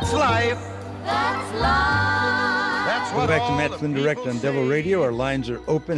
That's life. That's life. That's Welcome what back to all Matt the Flynn Direct people on Devil say. Radio. Our lines are open,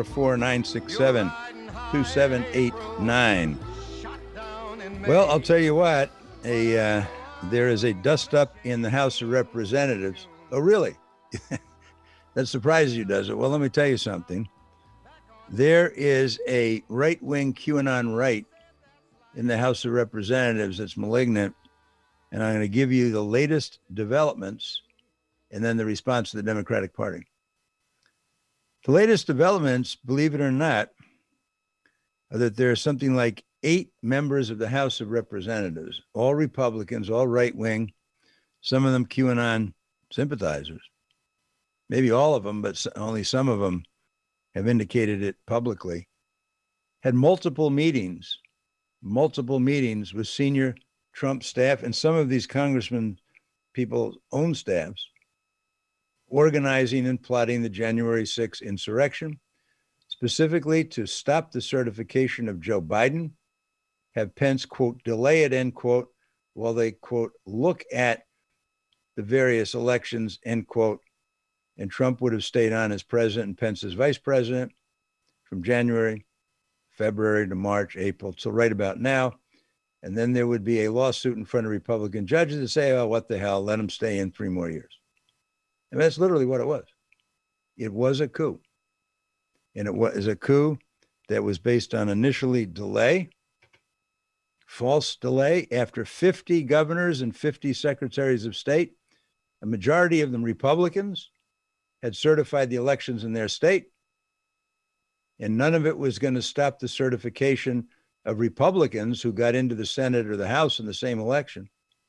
844-967-2789. Well, I'll tell you what, there is a dust-up in the House of Representatives. Oh, really? That surprises you, does it? Well, let me tell you something. There is a right-wing QAnon right in the House of Representatives that's malignant, and I'm going to give you the latest developments and then the response to the Democratic Party. The latest developments, believe it or not, are that there are something like 8 members of the House of Representatives, all Republicans, all right-wing, some of them QAnon sympathizers. Maybe all of them, but only some of them have indicated it publicly, had multiple meetings with senior Trump staff and some of these congressmen, people's own staffs, organizing and plotting the January 6th insurrection, specifically to stop the certification of Joe Biden, have Pence, quote, delay it, end quote, while they, quote, look at the various elections, end quote, and Trump would have stayed on as president and Pence as vice president from January, February to March, April, till right about now. And then there would be a lawsuit in front of Republican judges to say, oh, what the hell, let him stay in 3 more years. And that's literally what it was. It was a coup. And it was a coup that was based on initially delay, false delay, after 50 governors and 50 secretaries of state, a majority of them Republicans, had certified the elections in their state. And none of it was going to stop the certification of Republicans who got into the Senate or the House in the same election.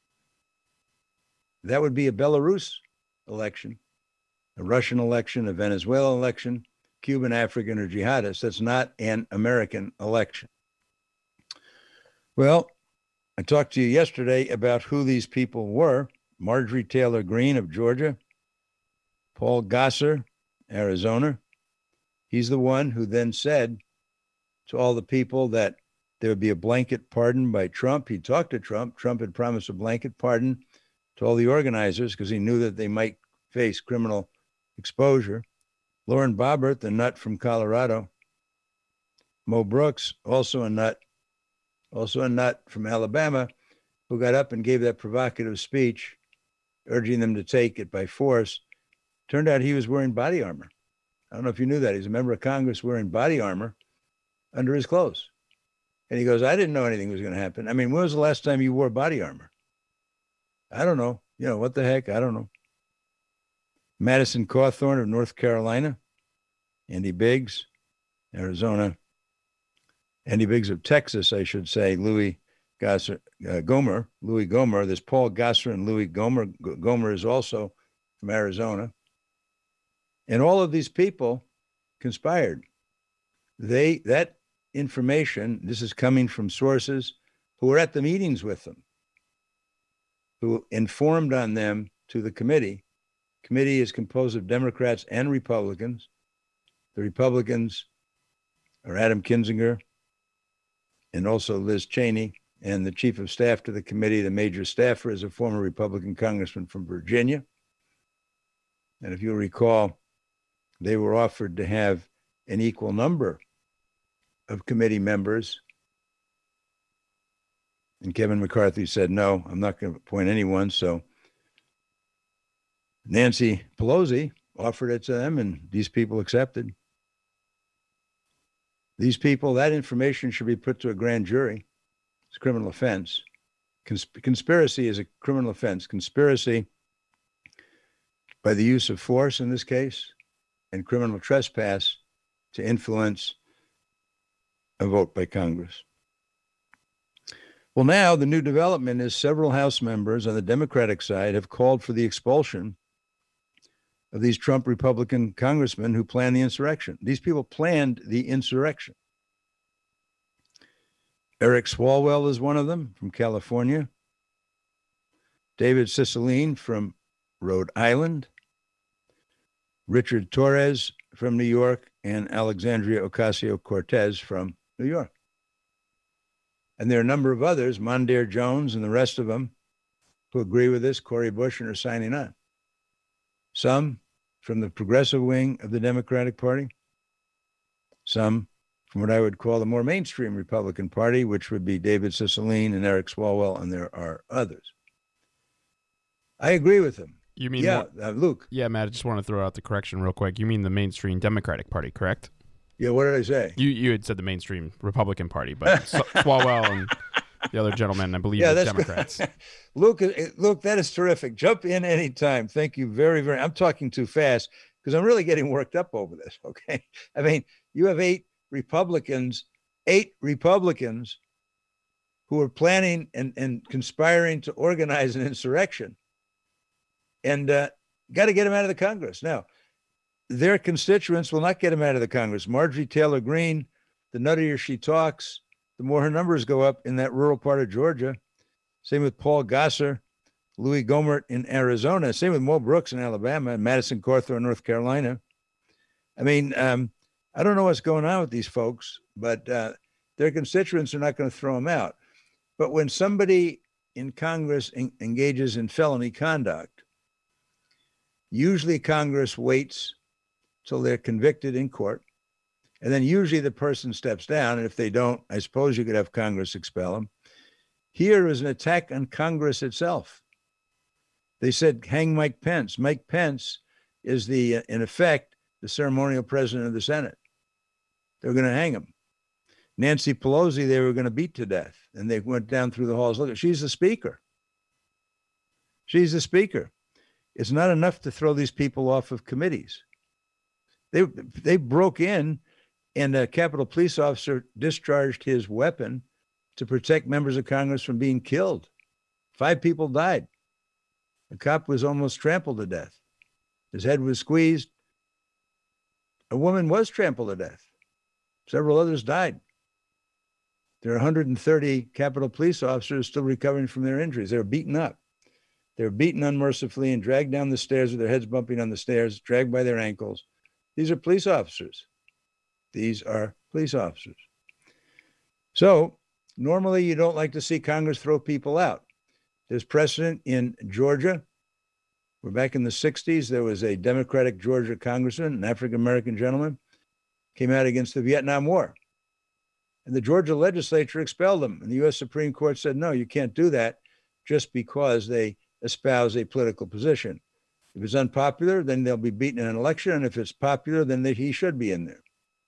That would be a Belarus election, a Russian election, a Venezuelan election, Cuban, African, or jihadist. That's not an American election. Well, I talked to you yesterday about who these people were. Marjorie Taylor Greene of Georgia, Paul Gosar, Arizona. He's the one who then said to all the people that there would be a blanket pardon by Trump. He talked to Trump. Trump had promised a blanket pardon to all the organizers because he knew that they might face criminal exposure. Lauren Boebert, the nut from Colorado. Mo Brooks, also a nut from Alabama, who got up and gave that provocative speech, urging them to take it by force. Turned out he was wearing body armor. I don't know if you knew that. He's a member of Congress wearing body armor under his clothes. And he goes, I didn't know anything was going to happen. I mean, when was the last time you wore body armor? I don't know. You know, what the heck? I don't know. Madison Cawthorn of North Carolina. Andy Biggs, Arizona. Andy Biggs of Texas, I should say. Louis Gohmert. There's Paul Gosar and Louis Gohmert. Gohmert is also from Arizona. And all of these people conspired. That information, this is coming from sources who were at the meetings with them, who informed on them to the committee. Committee is composed of Democrats and Republicans. The Republicans are Adam Kinzinger and also Liz Cheney, and the chief of staff to the committee, the major staffer, is a former Republican congressman from Virginia. And if you recall, they were offered to have an equal number of committee members. And Kevin McCarthy said, no, I'm not going to appoint anyone. So Nancy Pelosi offered it to them, and these people accepted. These people, that information should be put to a grand jury. It's a criminal offense. Conspiracy is a criminal offense. Conspiracy by the use of force in this case, and criminal trespass to influence a vote by Congress. Well, now the new development is several House members on the Democratic side have called for the expulsion of these Trump Republican congressmen who planned the insurrection. These people planned the insurrection. Eric Swalwell is one of them from California. David Cicilline from Rhode Island. Richard Torres from New York, and Alexandria Ocasio-Cortez from New York. And there are a number of others, Mondaire Jones and the rest of them, who agree with this, Cori Bush, and are signing on. Some from the progressive wing of the Democratic Party, some from what I would call the more mainstream Republican Party, which would be David Cicilline and Eric Swalwell, and there are others. I agree with them. You mean Luke? Yeah, Matt, I just want to throw out the correction real quick. You mean the mainstream Democratic Party, correct? Yeah, what did I say? You had said the mainstream Republican Party, but Swalwell and the other gentleman, I believe, are Democrats. Luke, that is terrific. Jump in anytime. Thank you very, very. I'm talking too fast because I'm really getting worked up over this, okay? I mean, you have eight Republicans who are planning and conspiring to organize an insurrection, and got to get them out of the Congress. Now, their constituents will not get them out of the Congress. Marjorie Taylor Greene, the nuttier she talks, the more her numbers go up in that rural part of Georgia. Same with Paul Gosar, Louis Gohmert in Arizona. Same with Mo Brooks in Alabama, and Madison Cawthorn in North Carolina. I mean, I don't know what's going on with these folks, but their constituents are not going to throw them out. But when somebody in Congress engages in felony conduct, usually Congress waits till they're convicted in court. And then usually the person steps down. And if they don't, I suppose you could have Congress expel them. Here is an attack on Congress itself. They said, hang Mike Pence. Mike Pence is in effect, the ceremonial president of the Senate. They're going to hang him. Nancy Pelosi, they were going to beat to death. And they went down through the halls. Look, she's the speaker. She's the speaker. It's not enough to throw these people off of committees. They broke in, and a Capitol Police officer discharged his weapon to protect members of Congress from being killed. 5 people died. The cop was almost trampled to death. His head was squeezed. A woman was trampled to death. Several others died. There are 130 Capitol Police officers still recovering from their injuries. They were beaten up. They were beaten unmercifully and dragged down the stairs with their heads bumping on the stairs, dragged by their ankles. These are police officers. These are police officers. So normally you don't like to see Congress throw people out. There's precedent in Georgia. We're back in the 60s. There was a Democratic Georgia congressman, an African-American gentleman, came out against the Vietnam War. And the Georgia legislature expelled them. And the U.S. Supreme Court said, no, you can't do that just because they espouse a political position. If it's unpopular, then they'll be beaten in an election. And if it's popular, then he should be in there.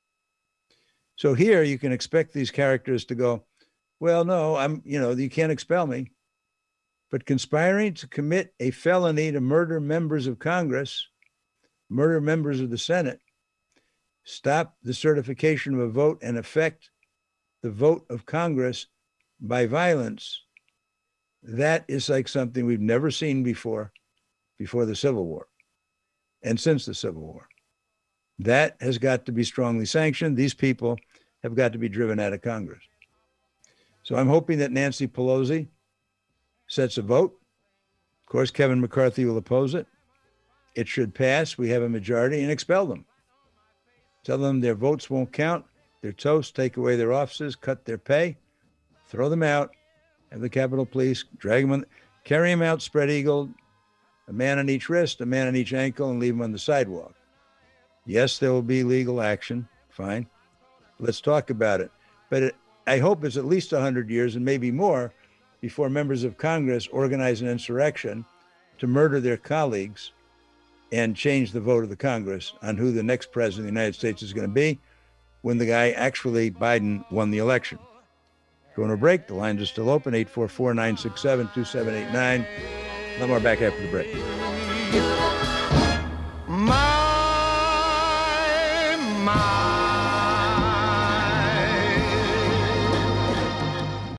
So here you can expect these characters to go, well, no, you can't expel me. But conspiring to commit a felony to murder members of Congress, murder members of the Senate, stop the certification of a vote and affect the vote of Congress by violence, that is like something we've never seen before the Civil War and since the Civil War. That has got to be strongly sanctioned. These people have got to be driven out of Congress. So I'm hoping that Nancy Pelosi sets a vote. Of course, Kevin McCarthy will oppose it. It should pass. We have a majority, and expel them. Tell them their votes won't count. They're toast. Take away their offices, cut their pay, throw them out, have the Capitol Police drag them carry them out, spread eagle, a man on each wrist, a man on each ankle, and leave them on the sidewalk. Yes, there will be legal action. Fine. Let's talk about it. But I hope it's at least 100 years and maybe more before members of Congress organize an insurrection to murder their colleagues and change the vote of the Congress on who the next president of the United States is going to be when the guy actually, Biden, won the election. Going to break. The lines are still open, 844-967-2789. Lamar back after the break.